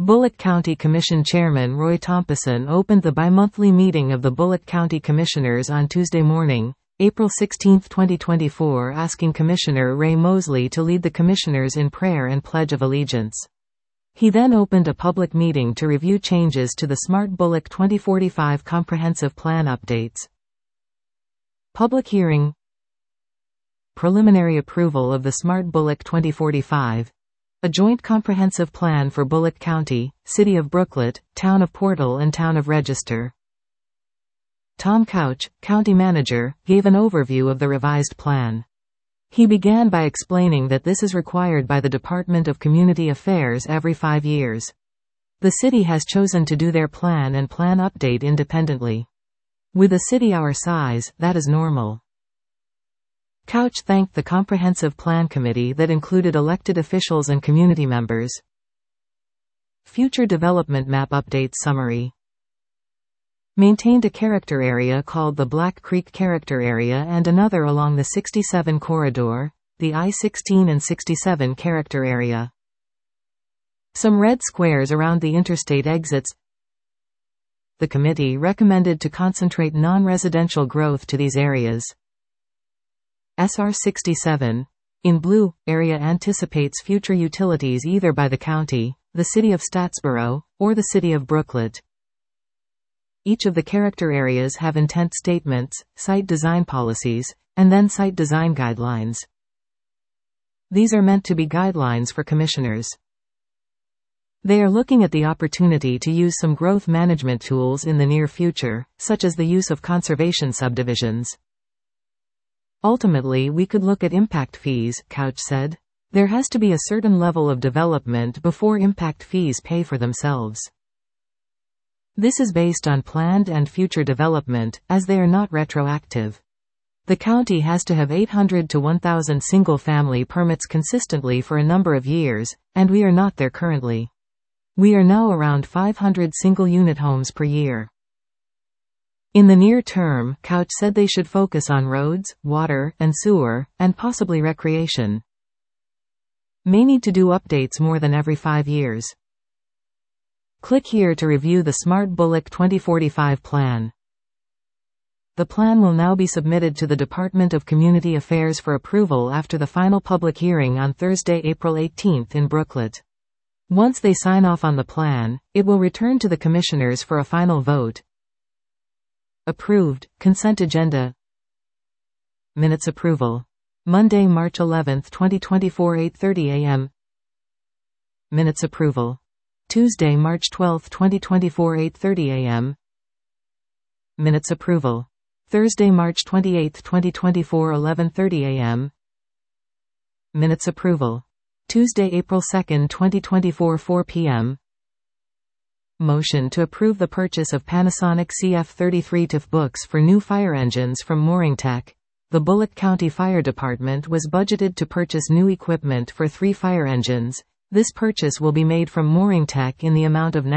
Bullock County Commission Chairman Roy Thompson opened the bi-monthly meeting of the Bullock County Commissioners on Tuesday morning, April 16, 2024, asking Commissioner Ray Mosley to lead the commissioners in prayer and Pledge of Allegiance. He then opened a public meeting to review changes to the Smart Bullock 2045 Comprehensive Plan updates. Public hearing. Preliminary approval of the Smart Bullock 2045. A joint comprehensive plan for Bullock County, City of Brooklet, Town of Portal and Town of Register. Tom Couch, County Manager, gave an overview of the revised plan. He began by explaining that this is required by the Department of Community Affairs every 5 years. The city has chosen to do their plan and plan update independently. With a city our size, that is normal. Couch thanked the Comprehensive Plan Committee that included elected officials and community members. Future Development Map Update Summary. Maintained a character area called the Black Creek Character Area and another along the 67 corridor, the I-16 and 67 Character Area. Some red squares around the interstate exits. The committee recommended to concentrate non-residential growth to these areas. SR 67, in blue, area anticipates future utilities either by the county, the city of Statsboro, or the city of Brooklet. Each of the character areas have intent statements, site design policies, and then site design guidelines. These are meant to be guidelines for commissioners. They are looking at the opportunity to use some growth management tools in the near future, such as the use of conservation subdivisions. Ultimately, we could look at impact fees, Couch said. There has to be a certain level of development before impact fees pay for themselves. This is based on planned and future development, as they are not retroactive. The county has to have 800 to 1,000 single-family permits consistently for a number of years, and we are not there currently. We are now around 500 single-unit homes per year. In the near term, Couch said they should focus on roads, water, and sewer, and possibly recreation. May need to do updates more than every 5 years. Click here to review the Smart Bullock 2045 plan. The plan will now be submitted to the Department of Community Affairs for approval after the final public hearing on Thursday, April 18 in Brooklet. Once they sign off on the plan, it will return to the commissioners for a final vote. Approved. Consent agenda. Minutes approval. Monday, March 11, 2024, 8:30 a.m. Minutes approval. Tuesday, March 12, 2024, 8:30 a.m. Minutes approval. Thursday, March 28, 2024, 11:30 a.m. Minutes approval. Tuesday, April 2, 2024, 4 p.m. Motion to approve the purchase of Panasonic CF33 TIFF books for new fire engines from Mooring Tech. The Bullock County Fire Department was budgeted to purchase new equipment for 3 fire engines. This purchase will be made from Mooring Tech in the amount of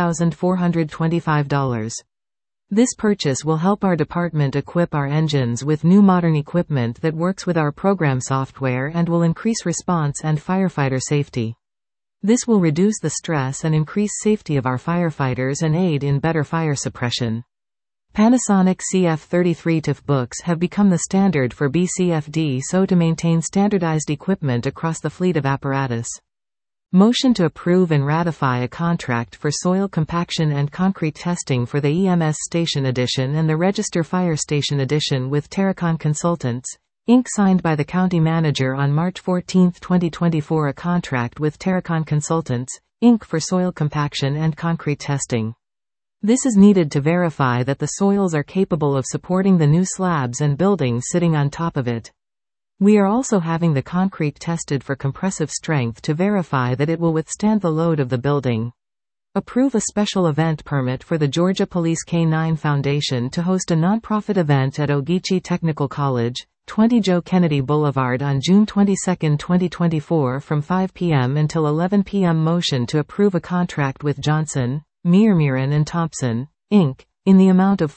$19,425. This purchase will help our department equip our engines with new modern equipment that works with our program software and will increase response and firefighter safety. This will reduce the stress and increase safety of our firefighters and aid in better fire suppression. Panasonic CF33 TIFF books have become the standard for BCFD, so to maintain standardized equipment across the fleet of apparatus. Motion to approve and ratify a contract for soil compaction and concrete testing for the EMS Station Edition and the Register Fire Station Edition with Terracon Consultants, Inc. signed by the County Manager on March 14, 2024, a contract with Terracon Consultants, Inc. for soil compaction and concrete testing. This is needed to verify that the soils are capable of supporting the new slabs and buildings sitting on top of it. We are also having the concrete tested for compressive strength to verify that it will withstand the load of the building. Approve a special event permit for the Georgia Police K-9 Foundation to host a nonprofit event at Ogeechee Technical College, 20 Joe Kennedy Boulevard on June 22, 2024 from 5 p.m. until 11 p.m. Motion to approve a contract with Johnson, Mearmiran and Thompson, Inc., in the amount of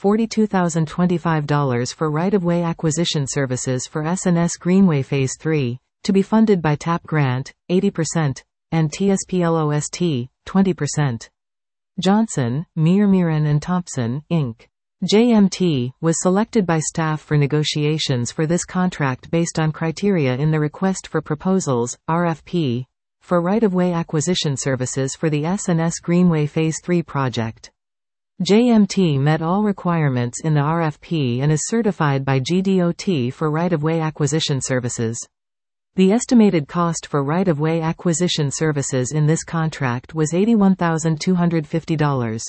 $42,025 for right-of-way acquisition services for S&S Greenway Phase 3, to be funded by TAP Grant, 80%, and TSPLOST, 20%. Johnson, Mearmiran and Thompson, Inc. JMT, was selected by staff for negotiations for this contract based on criteria in the Request for Proposals, RFP, for right-of-way acquisition services for the S&S Greenway Phase 3 project. JMT met all requirements in the RFP and is certified by GDOT for right-of-way acquisition services. The estimated cost for right-of-way acquisition services in this contract was $81,250.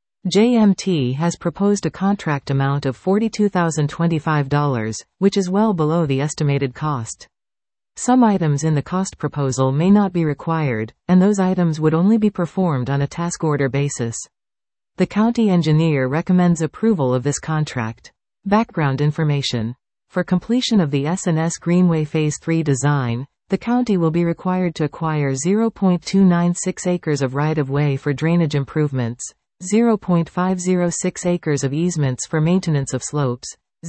JMT has proposed a contract amount of $42,025, which is well below the estimated cost. Some items in the cost proposal may not be required, and those items would only be performed on a task order basis. The county engineer recommends approval of this contract. Background information. For completion of the S&S Greenway Phase 3 design, the county will be required to acquire 0.296 acres of right-of-way for drainage improvements, 0.506 acres of easements for maintenance of slopes,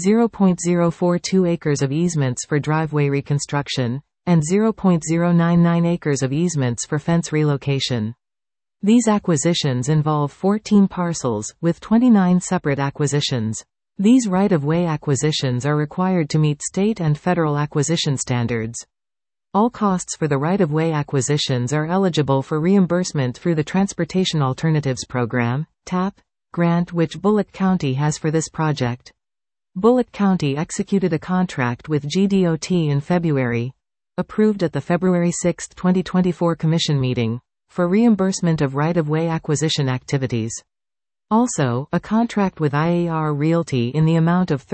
0.042 acres of easements for driveway reconstruction, and 0.099 acres of easements for fence relocation. These acquisitions involve 14 parcels, with 29 separate acquisitions. These right-of-way acquisitions are required to meet state and federal acquisition standards. All costs for the right-of-way acquisitions are eligible for reimbursement through the Transportation Alternatives Program, TAP, grant which Bullock County has for this project. Bullock County executed a contract with GDOT in February, approved at the February 6, 2024 Commission meeting, for reimbursement of right-of-way acquisition activities. Also, a contract with IAR Realty in the amount of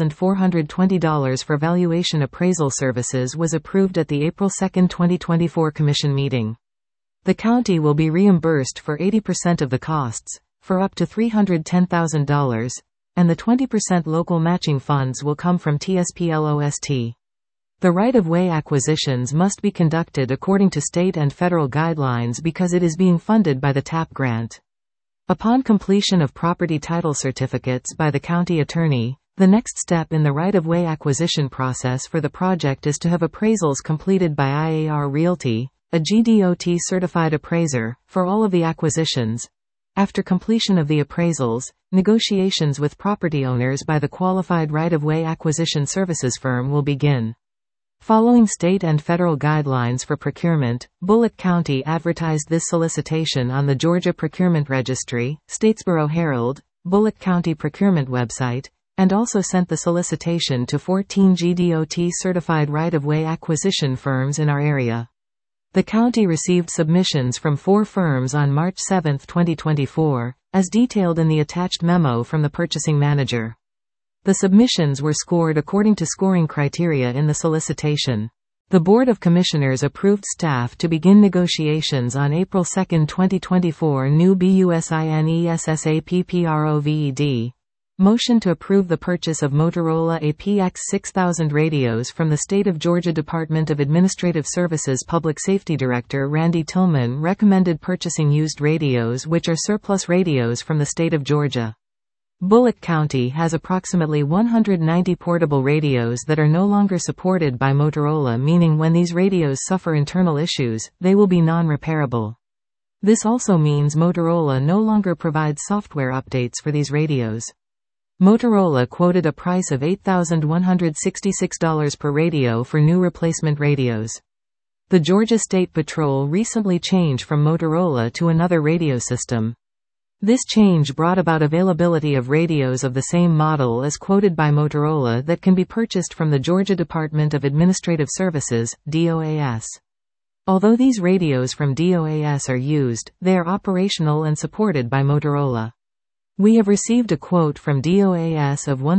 $30,420 for valuation appraisal services was approved at the April 2, 2024 Commission meeting. The county will be reimbursed for 80% of the costs, for up to $310,000, and the 20% local matching funds will come from TSPLOST. The right-of-way acquisitions must be conducted according to state and federal guidelines because it is being funded by the TAP grant. Upon completion of property title certificates by the county attorney, the next step in the right-of-way acquisition process for the project is to have appraisals completed by IAR Realty, a GDOT certified appraiser, for all of the acquisitions. After completion of the appraisals, negotiations with property owners by the qualified right-of-way acquisition services firm will begin. Following state and federal guidelines for procurement, Bullock County advertised this solicitation on the Georgia Procurement Registry, Statesboro Herald, Bullock County Procurement website, and also sent the solicitation to 14 GDOT certified right-of-way acquisition firms in our area. The county received submissions from 4 firms on March 7, 2024, as detailed in the attached memo from the purchasing manager. The submissions were scored according to scoring criteria in the solicitation. The Board of Commissioners approved staff to begin negotiations on April 2, 2024. New BUSINESSAPPROVED. Motion to approve the purchase of Motorola APX6000 radios from the State of Georgia Department of Administrative Services Public Safety Director Randy Tillman recommended purchasing used radios which are surplus radios from the state of Georgia. Bullock County has approximately 190 portable radios that are no longer supported by Motorola, meaning when these radios suffer internal issues, they will be non-repairable. This also means Motorola no longer provides software updates for these radios. Motorola quoted a price of $8,166 per radio for new replacement radios. The Georgia State Patrol recently changed from Motorola to another radio system. This change brought about availability of radios of the same model as quoted by Motorola that can be purchased from the Georgia Department of Administrative Services, DOAS. Although these radios from DOAS are used, they are operational and supported by Motorola. We have received a quote from DOAS of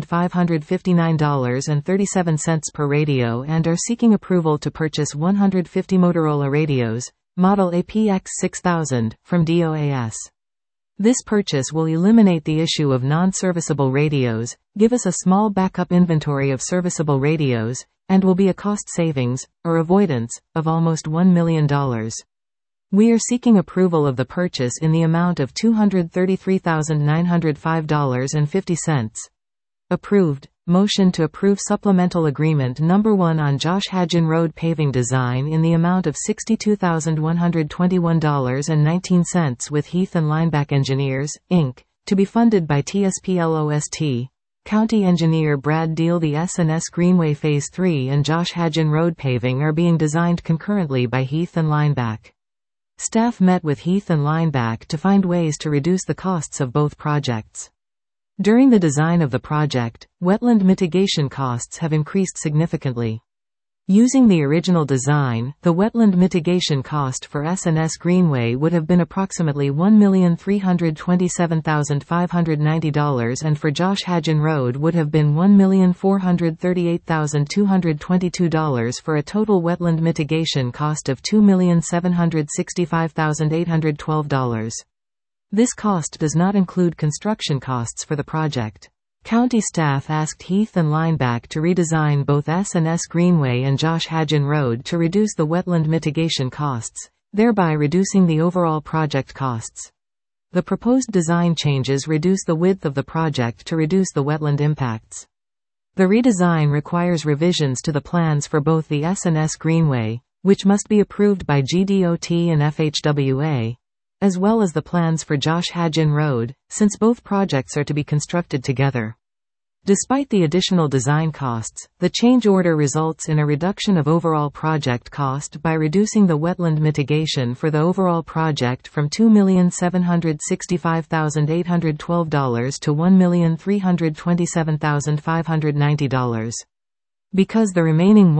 $1,559.37 per radio and are seeking approval to purchase 150 Motorola radios, model APX6000, from DOAS. This purchase will eliminate the issue of non-serviceable radios, give us a small backup inventory of serviceable radios, and will be a cost savings, or avoidance, of almost $1 million. We are seeking approval of the purchase in the amount of $233,905.50. Approved, motion to approve supplemental agreement number 1 on Josh Hadjian Road paving design in the amount of $62,121.19 with Heath and Lineback Engineers, Inc., to be funded by TSPLOST. County Engineer Brad Deal. The S&S Greenway Phase 3 and Josh Hadjian Road paving are being designed concurrently by Heath and Lineback. Staff met with Heath and Lineback to find ways to reduce the costs of both projects. During the design of the project, wetland mitigation costs have increased significantly. Using the original design, the wetland mitigation cost for S&S Greenway would have been approximately $1,327,590 and for Josh Hadjian Road would have been $1,438,222 for a total wetland mitigation cost of $2,765,812. This cost does not include construction costs for the project. County staff asked Heath and Lineback to redesign both S&S Greenway and Josh Hadjian Road to reduce the wetland mitigation costs, thereby reducing the overall project costs. The proposed design changes reduce the width of the project to reduce the wetland impacts. The redesign requires revisions to the plans for both the S&S Greenway, which must be approved by GDOT and FHWA, as well as the plans for Josh Hadjian Road, since both projects are to be constructed together. Despite the additional design costs, the change order results in a reduction of overall project cost by reducing the wetland mitigation for the overall project from $2,765,812 to $1,327,590. Because the remaining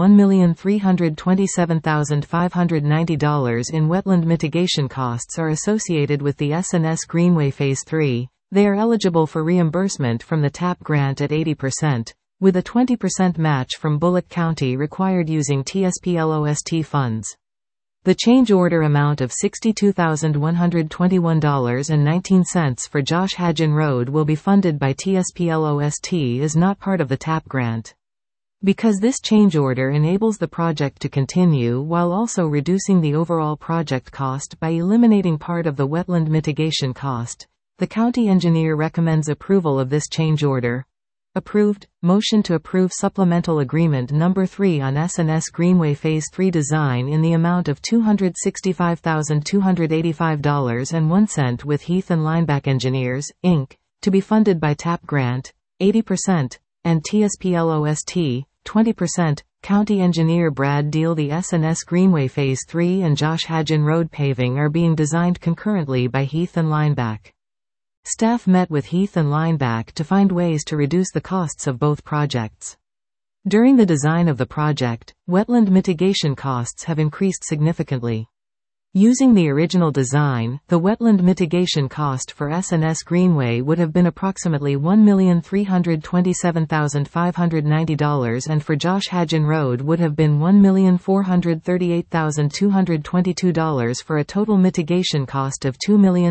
$1,327,590 in wetland mitigation costs are associated with the S&S Greenway Phase 3, they are eligible for reimbursement from the TAP grant at 80%, with a 20% match from Bullock County required using TSPLOST funds. The change order amount of $62,121.19 for Josh Hadjian Road will be funded by TSPLOST is not part of the TAP grant. Because this change order enables the project to continue while also reducing the overall project cost by eliminating part of the wetland mitigation cost, the county engineer recommends approval of this change order. Approved. Motion to approve supplemental agreement number 3 on S&S Greenway Phase 3 design in the amount of $265,285.01 with Heath and Lineback Engineers, Inc., to be funded by TAP grant, 80%, and TSPLOST, 20%. County Engineer Brad Deal. The S&S Greenway Phase 3 and Josh Hadjian Road paving are being designed concurrently by Heath and Lineback. Staff met with Heath and Lineback to find ways to reduce the costs of both projects. During the design of the project, wetland mitigation costs have increased significantly. Using the original design, the wetland mitigation cost for S&S Greenway would have been approximately $1,327,590 and for Josh Hadjian Road would have been $1,438,222 for a total mitigation cost of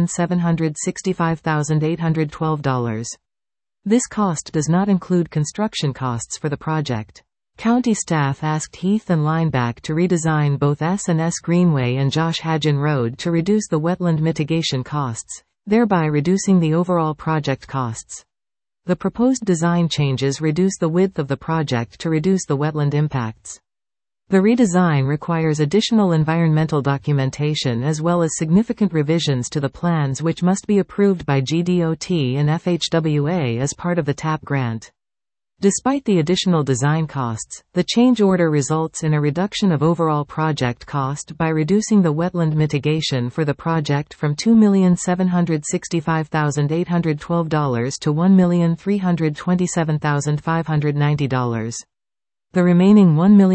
$2,765,812. This cost does not include construction costs for the project. County staff asked Heath and Lineback to redesign both S&S Greenway and Josh Hadjian Road to reduce the wetland mitigation costs, thereby reducing the overall project costs. The proposed design changes reduce the width of the project to reduce the wetland impacts. The redesign requires additional environmental documentation as well as significant revisions to the plans which must be approved by GDOT and FHWA as part of the TAP grant. Despite the additional design costs, the change order results in a reduction of overall project cost by reducing the wetland mitigation for the project from $2,765,812 to $1,327,590. The remaining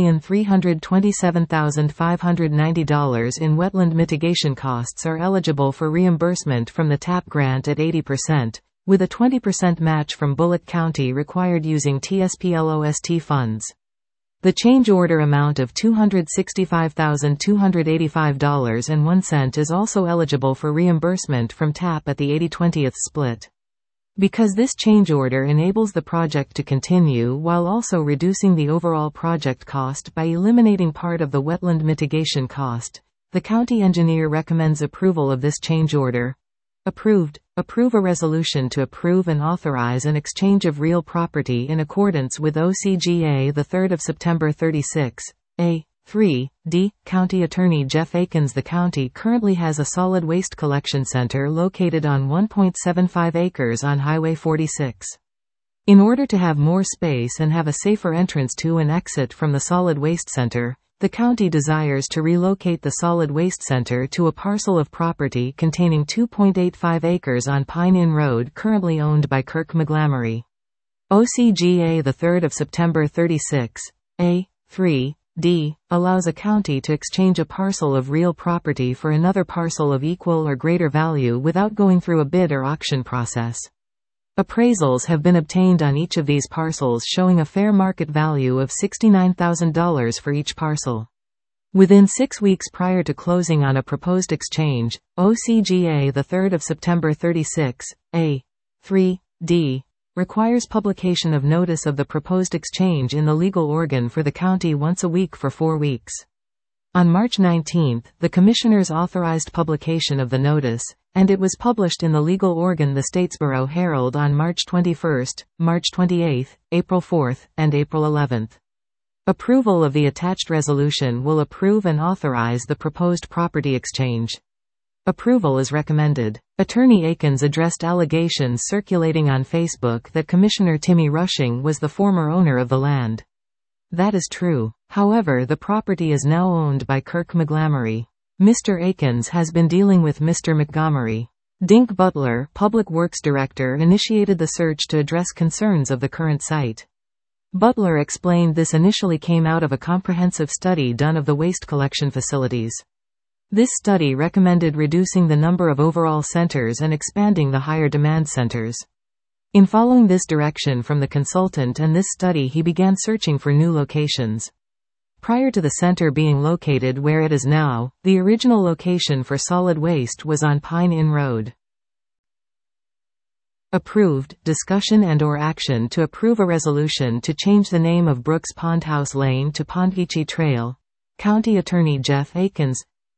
$1,327,590 in wetland mitigation costs are eligible for reimbursement from the TAP grant at 80%. With a 20% match from Bullock County required using TSPLOST funds. The change order amount of $265,285.01 is also eligible for reimbursement from TAP at the 80/20th split. Because this change order enables the project to continue while also reducing the overall project cost by eliminating part of the wetland mitigation cost, the county engineer recommends approval of this change order. Approved. Approve a resolution to approve and authorize an exchange of real property in accordance with OCGA 3 September 36. A. 3. D. County Attorney Jeff Akins. The county currently has a solid waste collection center located on 1.75 acres on Highway 46. In order to have more space and have a safer entrance to and exit from the solid waste center, the county desires to relocate the solid waste center to a parcel of property containing 2.85 acres on Pine Inn Road currently owned by Kirk McGlamory. OCGA 3 September 36. A. 3. D. allows a county to exchange a parcel of real property for another parcel of equal or greater value without going through a bid or auction process. Appraisals have been obtained on each of these parcels showing a fair market value of $69,000 for each parcel. Within 6 weeks prior to closing on a proposed exchange, OCGA 3 September 36. A. 3. D. requires publication of notice of the proposed exchange in the legal organ for the county once a week for 4 weeks. On March 19, the Commissioners authorized publication of the notice, and it was published in the legal organ the Statesboro Herald on March 21, March 28, April 4, and April 11. Approval of the attached resolution will approve and authorize the proposed property exchange. Approval is recommended. Attorney Akins addressed allegations circulating on Facebook that Commissioner Timmy Rushing was the former owner of the land. That is true. However, the property is now owned by Kirk McGlamory. Mr. Akins has been dealing with Mr. Montgomery. Dink Butler, Public Works Director, initiated the search to address concerns of the current site. Butler explained this initially came out of a comprehensive study done of the waste collection facilities. This study recommended reducing the number of overall centers and expanding the higher demand centers. In following this direction from the consultant and this study, he began searching for new locations. Prior to the center being located where it is now, the original location for solid waste was on Pine Inn Road. Approved, discussion and/or action to approve a resolution to change the name of Brooks Pond House Lane to Pondgeechee Trail. County Attorney Jeff Akins.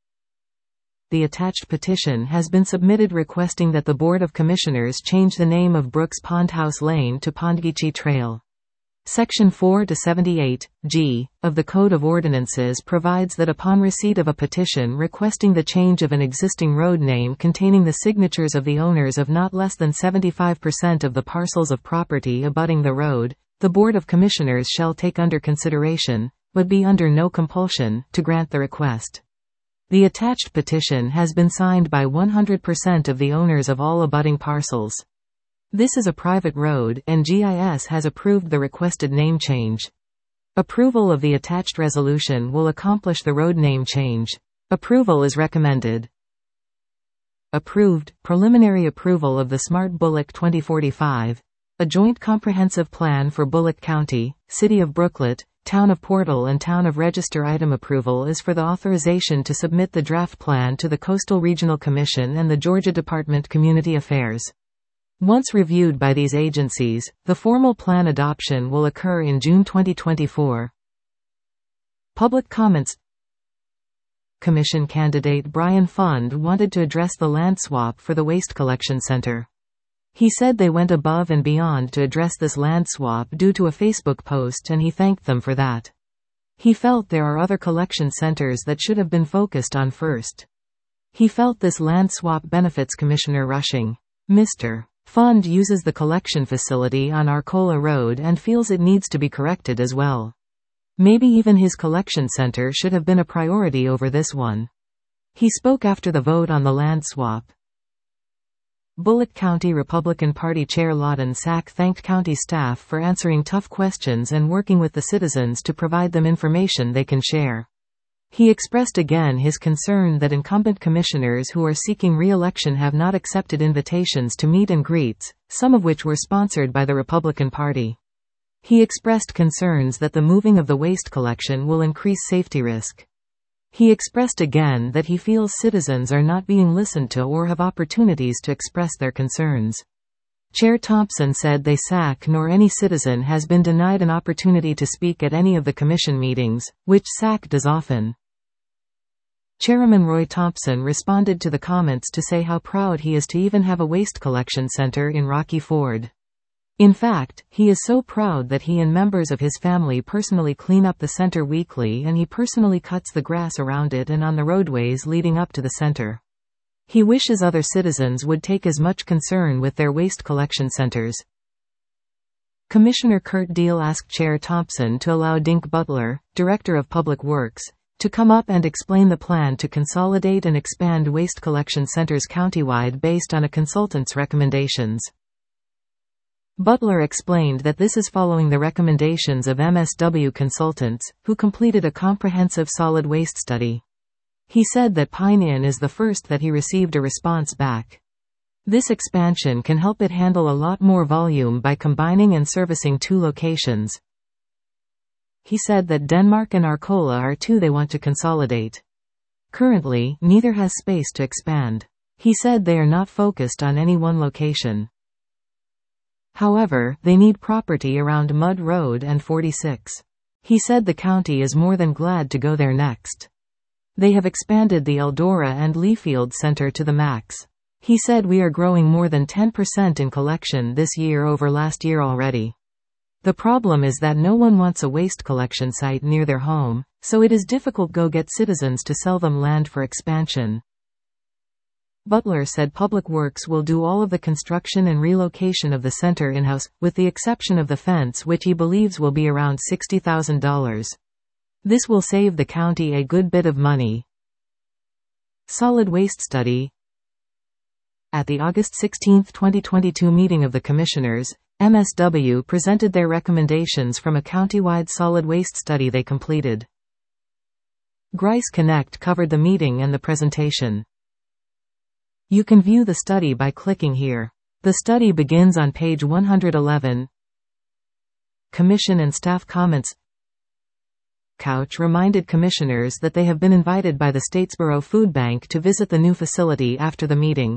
The attached petition has been submitted requesting that the Board of Commissioners change the name of Brooks Pond House Lane to Pondgeechee Trail. Section 4-78, G, of the Code of Ordinances provides that upon receipt of a petition requesting the change of an existing road name containing the signatures of the owners of not less than 75% of the parcels of property abutting the road, the Board of Commissioners shall take under consideration, but be under no compulsion, to grant the request. The attached petition has been signed by 100% of the owners of all abutting parcels. This is a private road, and GIS has approved the requested name change. Approval of the attached resolution will accomplish the road name change. Approval is recommended. Approved, preliminary approval of the Smart Bullock 2045, a joint comprehensive plan for Bullock County, City of Brooklet, Town of Portal and Town of Register. Item approval is for the authorization to submit the draft plan to the Coastal Regional Commission and the Georgia Department Community Affairs. Once reviewed by these agencies, the formal plan adoption will occur in June 2024. Public comments. Commission candidate Brian Fund wanted to address the land swap for the Waste Collection Center. He said they went above and beyond to address this land swap due to a Facebook post, and he thanked them for that. He felt there are other collection centers that should have been focused on first. He felt this land swap benefits Commissioner Rushing. Mr. Fund uses the collection facility on Arcola Road and feels it needs to be corrected as well. Maybe even his collection center should have been a priority over this one. He spoke after the vote on the land swap. Bullock County Republican Party Chair Lawton Sack thanked county staff for answering tough questions and working with the citizens to provide them information they can share. He expressed again his concern that incumbent commissioners who are seeking re-election have not accepted invitations to meet and greets, some of which were sponsored by the Republican Party. He expressed concerns that the moving of the waste collection will increase safety risk. He expressed again that he feels citizens are not being listened to or have opportunities to express their concerns. Chair Thompson said they Sack nor any citizen has been denied an opportunity to speak at any of the commission meetings, which Sack does often. Chairman Roy Thompson responded to the comments to say how proud he is to even have a waste collection center in Rocky Ford. In fact, he is so proud that he and members of his family personally clean up the center weekly, and he personally cuts the grass around it and on the roadways leading up to the center. He wishes other citizens would take as much concern with their waste collection centers. Commissioner Kurt Deal asked Chair Thompson to allow Dink Butler, Director of Public Works, to come up and explain the plan to consolidate and expand waste collection centers countywide based on a consultant's recommendations. Butler explained that this is following the recommendations of MSW consultants, who completed a comprehensive solid waste study. He said that Pine Inn is the first that he received a response back. This expansion can help it handle a lot more volume by combining and servicing 2 locations. He said that Denmark and Arcola are 2 they want to consolidate. Currently, neither has space to expand. He said they are not focused on any one location. However, they need property around Mud Road and 46. He said the county is more than glad to go there next. They have expanded the Eldora and Leafield Center to the max. He said we are growing more than 10% in collection this year over last year already. The problem is that no one wants a waste collection site near their home, so it is difficult to get citizens to sell them land for expansion. Butler said Public Works will do all of the construction and relocation of the center in-house, with the exception of the fence, which he believes will be around $60,000. This will save the county a good bit of money. Solid waste study. At the August 16, 2022 meeting of the Commissioners, MSW presented their recommendations from a countywide solid waste study they completed. Grice Connect covered the meeting and the presentation. You can view the study by clicking here. The study begins on page 111. Commission and staff comments. Couch reminded commissioners that they have been invited by the Statesboro Food Bank to visit the new facility after the meeting.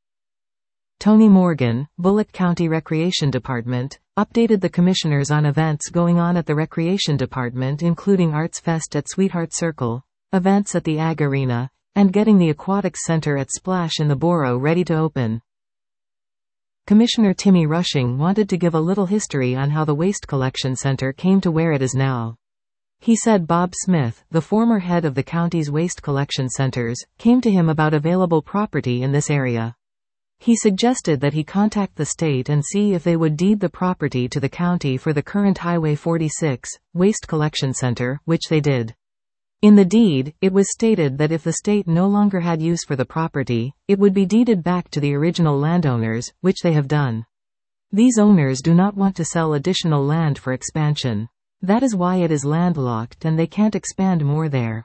Tony Morgan, Bullitt County Recreation Department, updated the commissioners on events going on at the Recreation Department, including Arts Fest at Sweetheart Circle, events at the Ag Arena, and getting the Aquatics Center at Splash in the Borough ready to open. Commissioner Timmy Rushing wanted to give a little history on how the Waste Collection Center came to where it is now. He said Bob Smith, the former head of the county's waste collection centers, came to him about available property in this area. He suggested that he contact the state and see if they would deed the property to the county for the current Highway 46 waste collection center, which they did. In the deed, it was stated that if the state no longer had use for the property, it would be deeded back to the original landowners, which they have done. These owners do not want to sell additional land for expansion. That is why it is landlocked and they can't expand more there.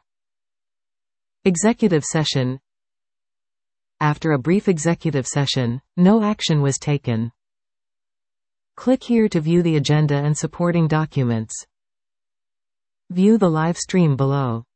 Executive session. After a brief executive session, no action was taken. Click here to view the agenda and supporting documents. View the live stream below.